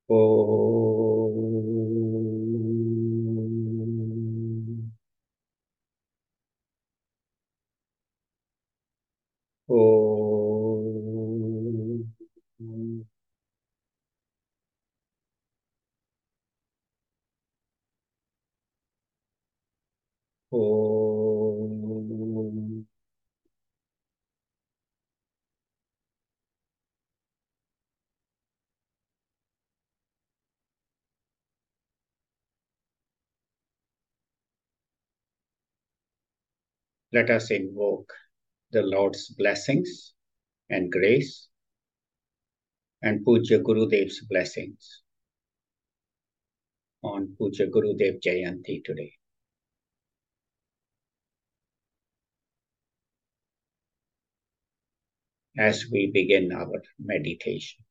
Om. Om. Om. Let us invoke the Lord's blessings and grace and Pujya Gurudev's blessings on Pujya Gurudev Jayanti today. As we begin our meditation.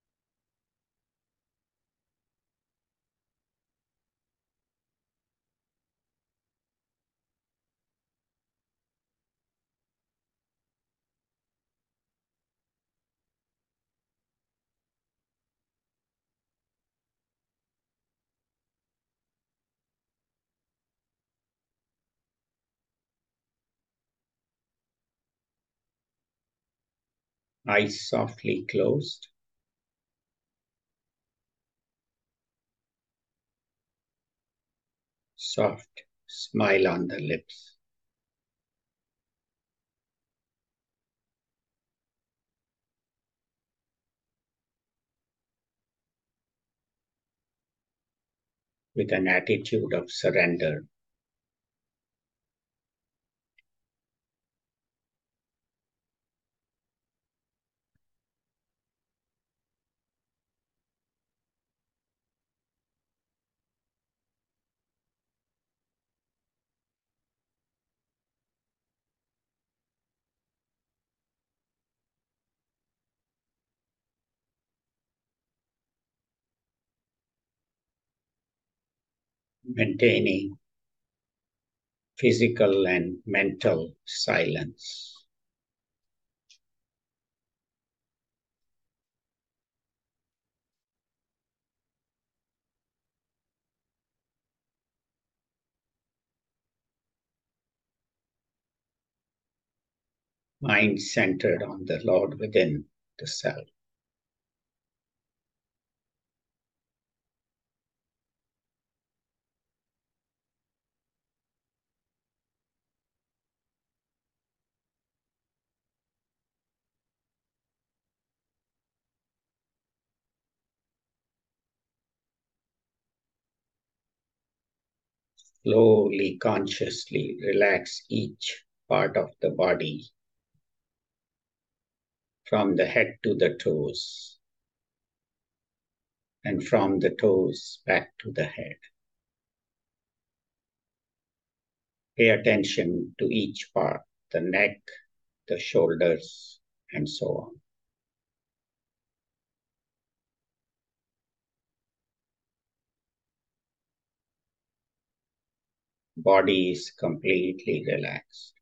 Eyes softly closed. Soft smile on the lips. With an attitude of surrender. Maintaining physical and mental silence. Mind centered on the Lord within the self. Slowly, consciously relax each part of the body from the head to the toes and from the toes back to the head. Pay attention to each part, the neck, the shoulders, and so on. Body is completely relaxed.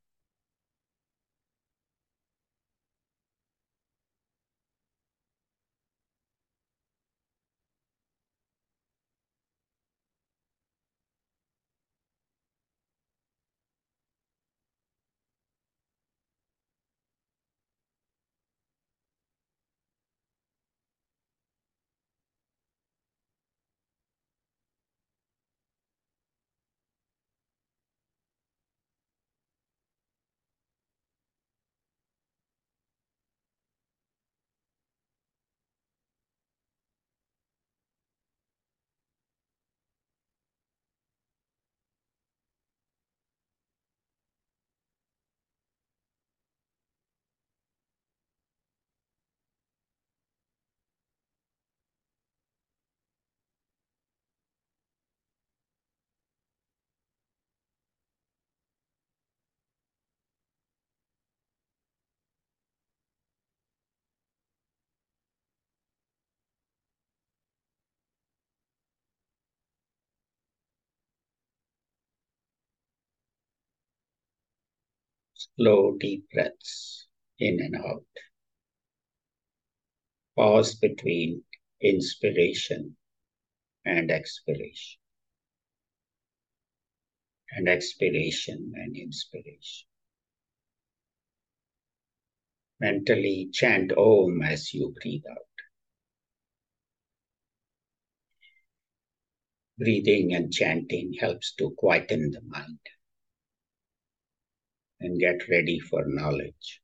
Slow, deep breaths in and out. Pause between inspiration and expiration, and expiration and inspiration. Mentally chant Om as you breathe out. Breathing and chanting helps to quieten the mind and get ready for knowledge.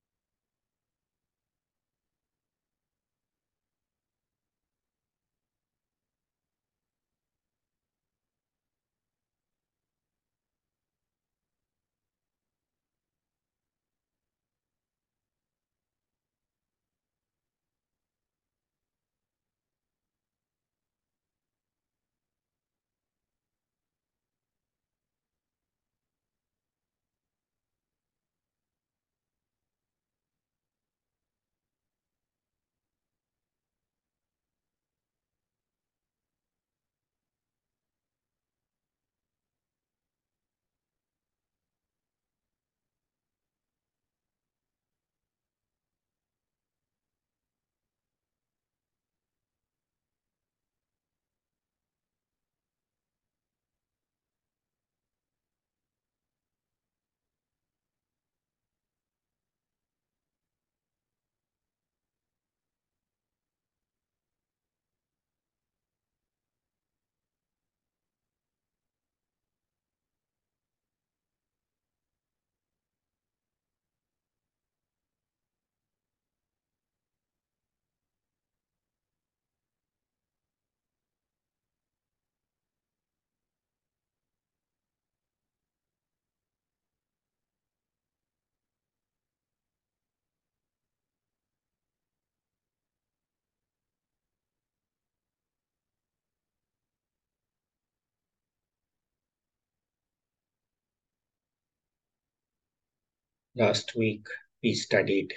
Last week, we studied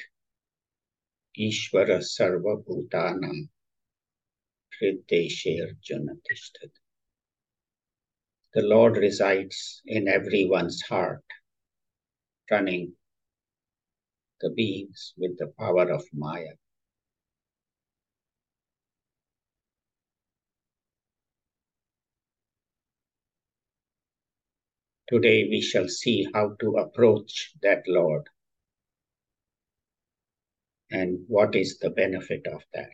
Ishvara Sarva Bhutanam Hrideshe Arjuna Tishthat. The Lord resides in everyone's heart, running the beings with the power of Maya. Today we shall see how to approach that Lord and what is the benefit of that.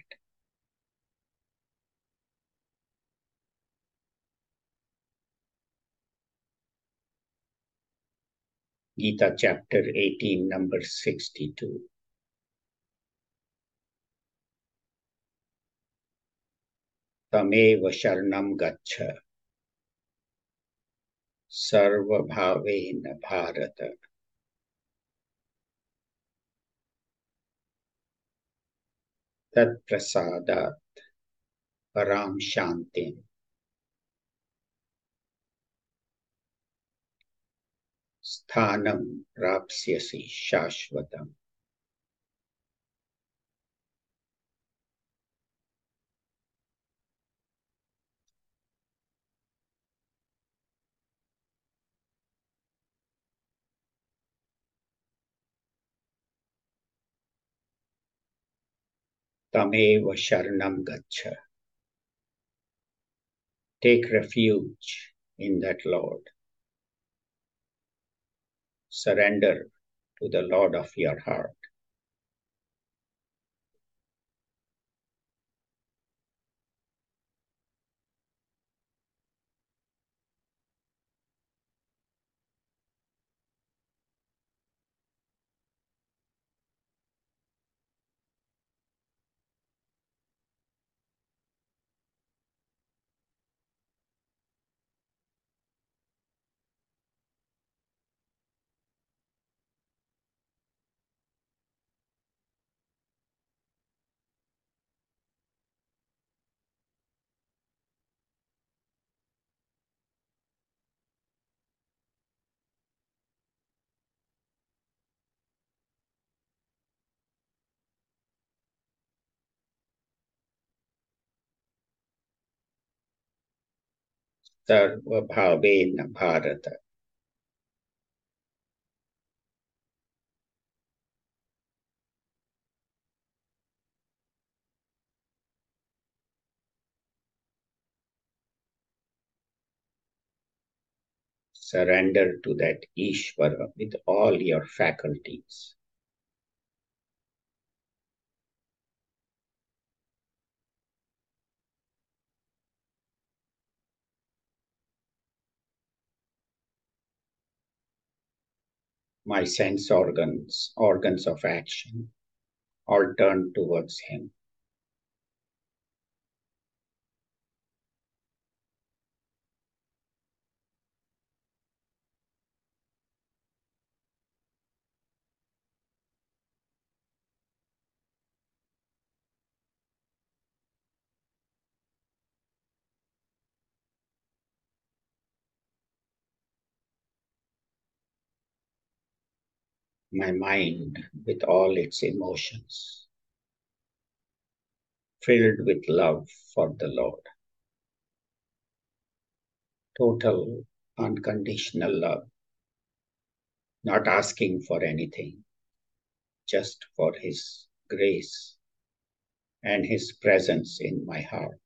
Gita chapter 18, number 62. Tameva sharanam gaccha sarva bhavena bharata tat prasadat param shantim sthanam prapsyasi shashvatam. Tameva sharanam gaccha. Take refuge in that Lord. Surrender to the Lord of your heart. Sarva bhavena bharata. Surrender to that Ishvara with all your faculties. My sense organs of action, all turned towards Him. My mind, with all its emotions, filled with love for the Lord. Total, unconditional love, not asking for anything, just for His grace and His presence in my heart.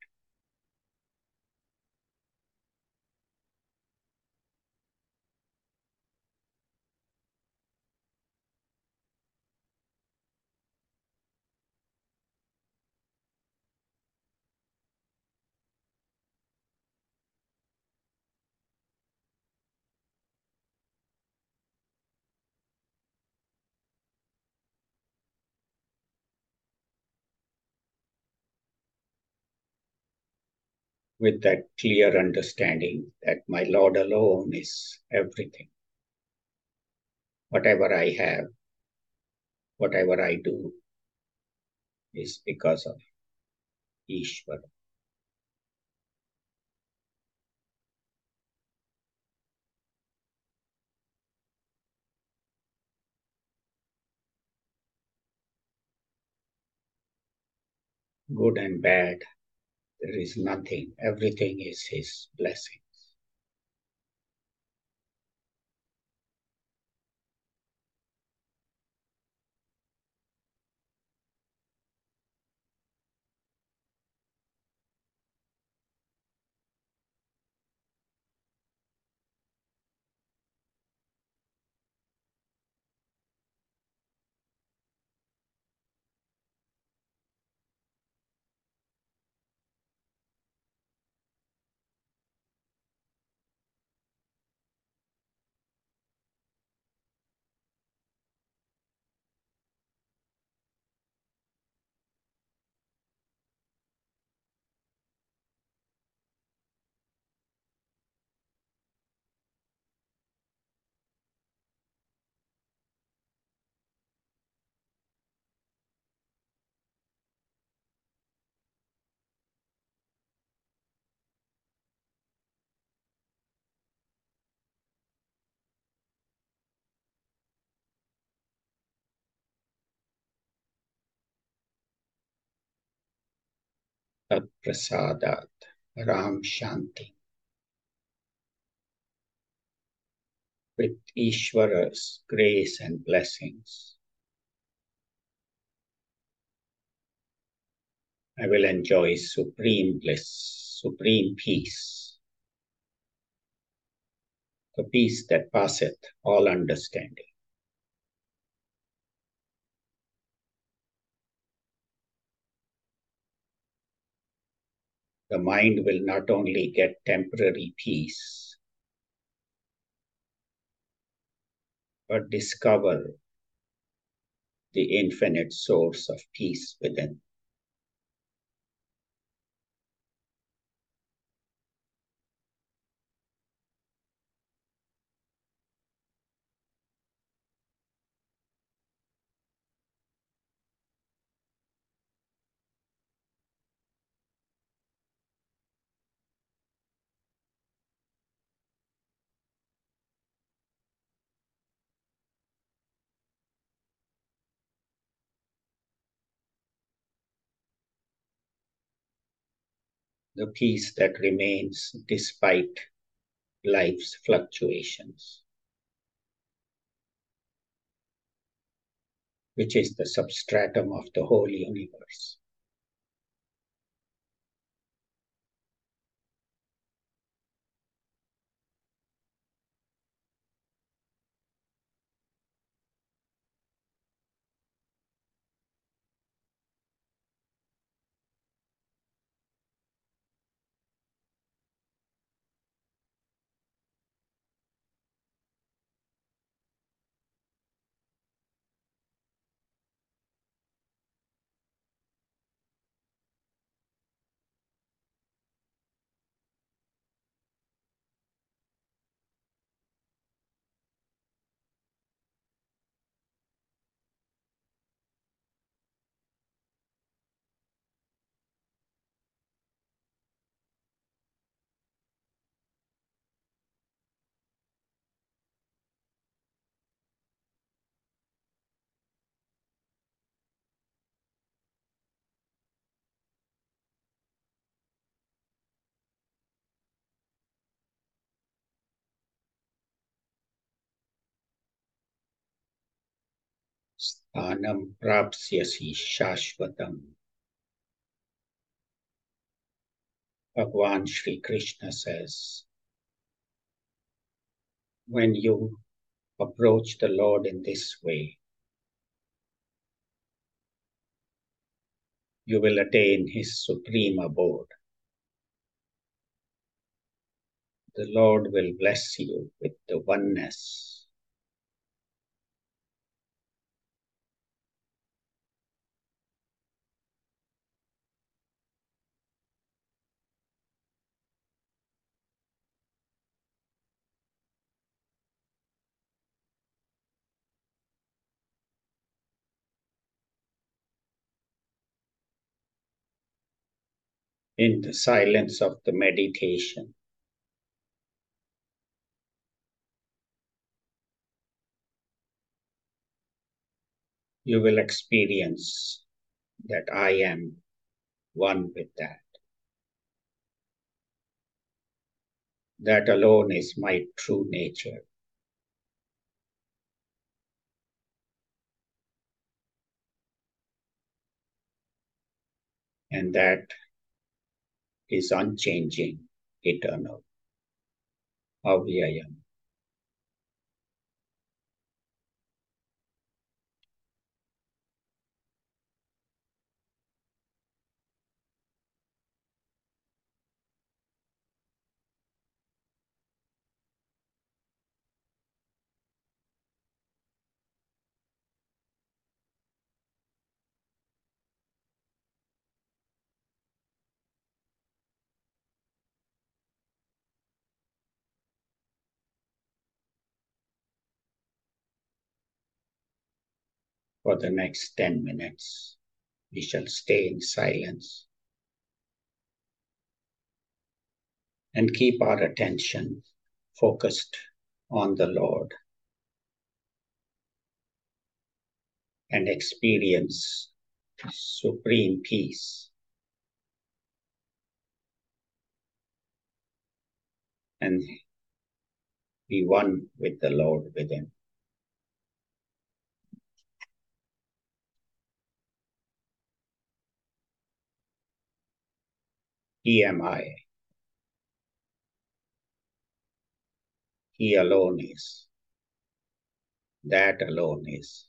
With that clear understanding that my Lord alone is everything. Whatever I have, whatever I do, is because of Ishvara. Good and bad, there is nothing. Everything is His blessing. Tat Prasadat, Ram Shanti. With Ishvara's grace and blessings, I will enjoy supreme bliss, supreme peace, the peace that passeth all understanding. The mind will not only get temporary peace, but discover the infinite source of peace within. The peace that remains despite life's fluctuations, which is the substratum of the whole universe. Sthanam prapsyasi shashvatam. Bhagwan Shri Krishna says, when you approach the Lord in this way, you will attain his supreme abode. The Lord will bless you with the oneness. In the silence of the meditation, you will experience that I am one with that. That alone is my true nature. And that is unchanging, eternal, avyayam. For the next 10 minutes, we shall stay in silence and keep our attention focused on the Lord and experience supreme peace and be one with the Lord within. He am I. He alone is. That alone is.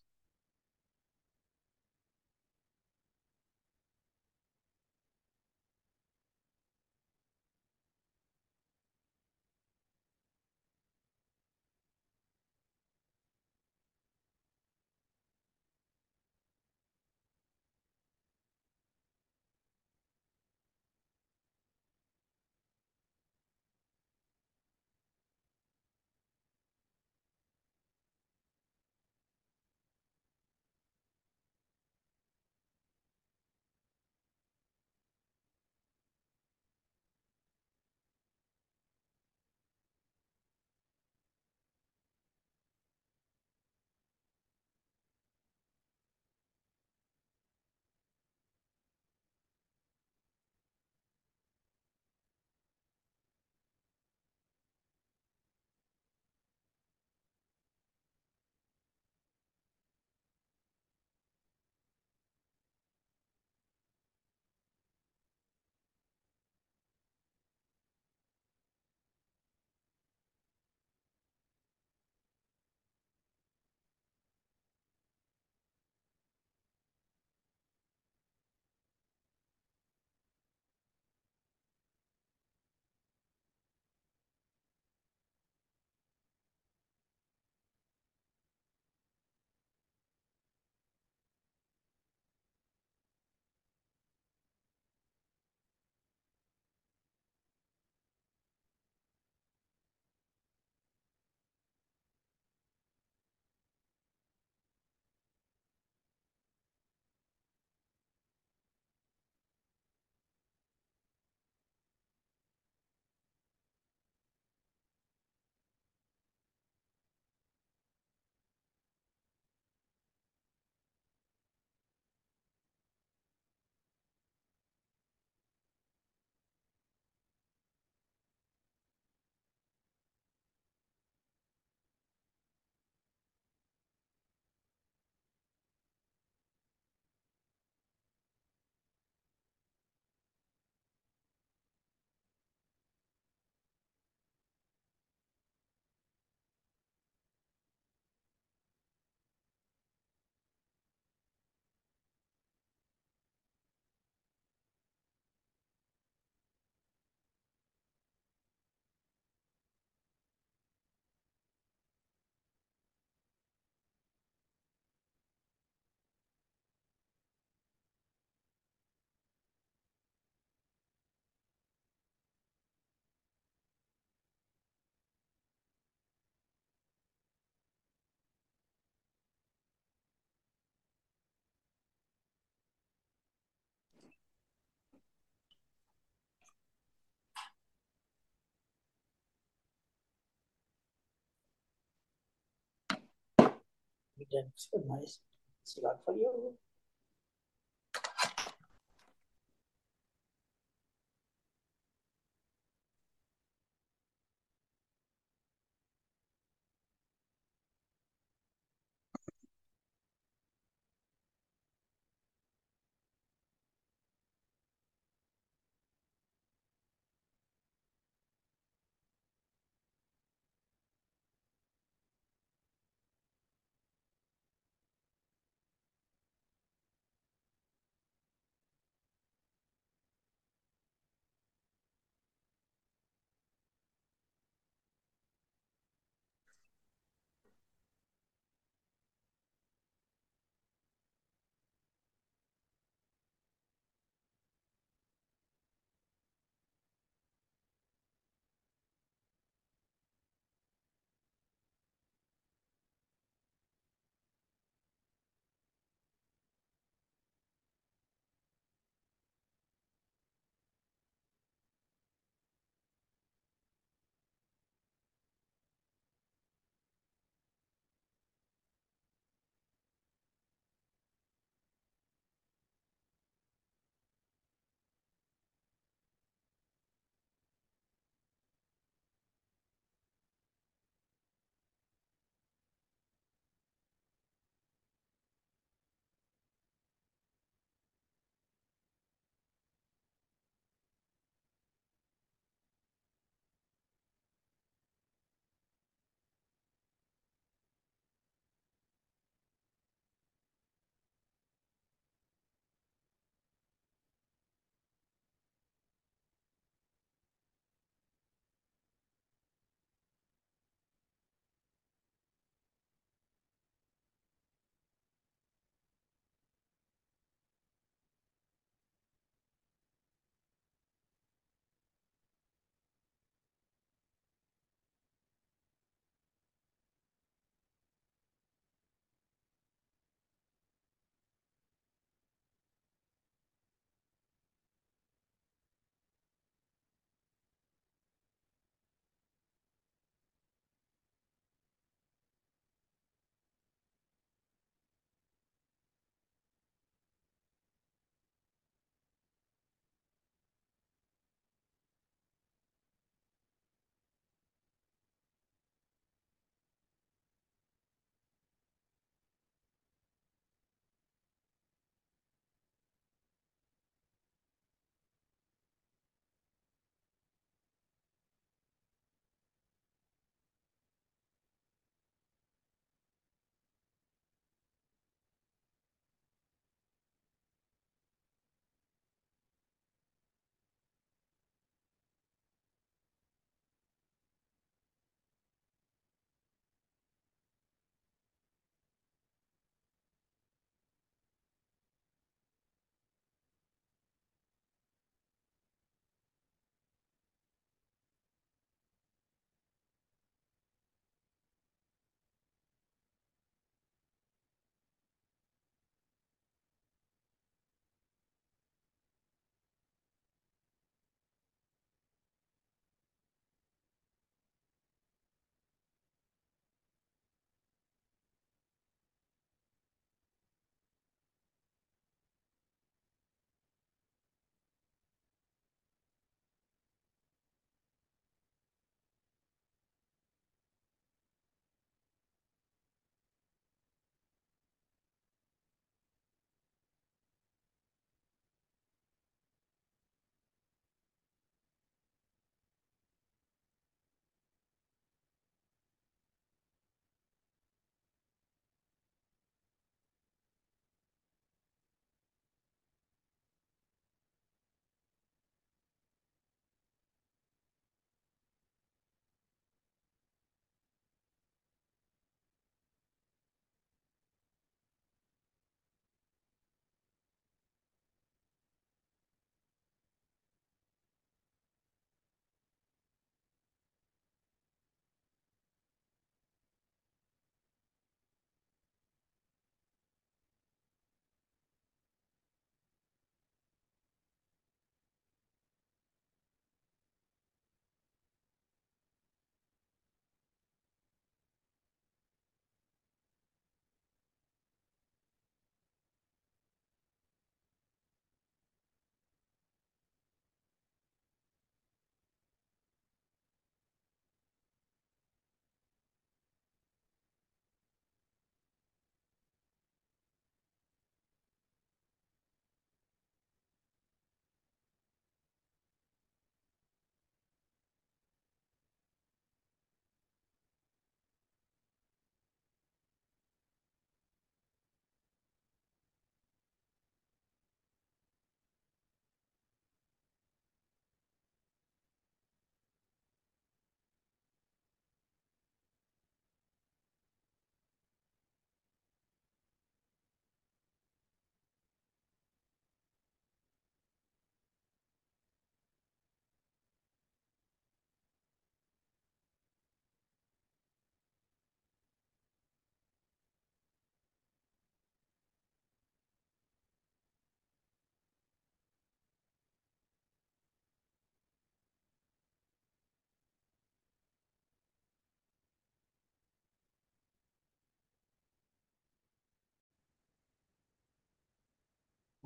That's so nice. It's a lot for you.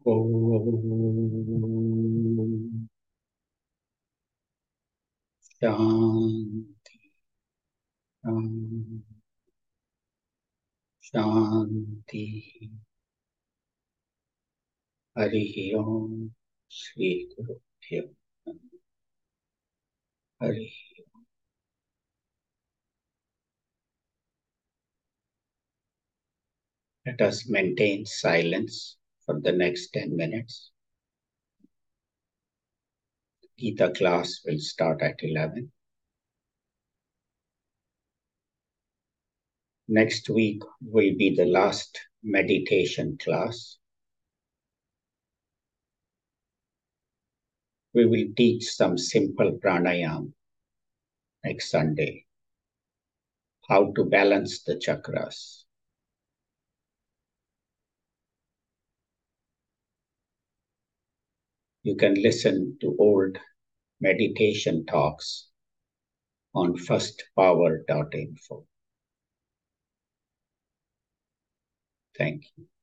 Om Shanti, Shanti. Hari Om Shri Guru Bhyo Namaha. Hari. Let us maintain silence for the next 10 minutes. Gita class will start at 11. Next week will be the last meditation class. We will teach some simple pranayam next Sunday. How to balance the chakras. You can listen to old meditation talks on firstpower.info. Thank you.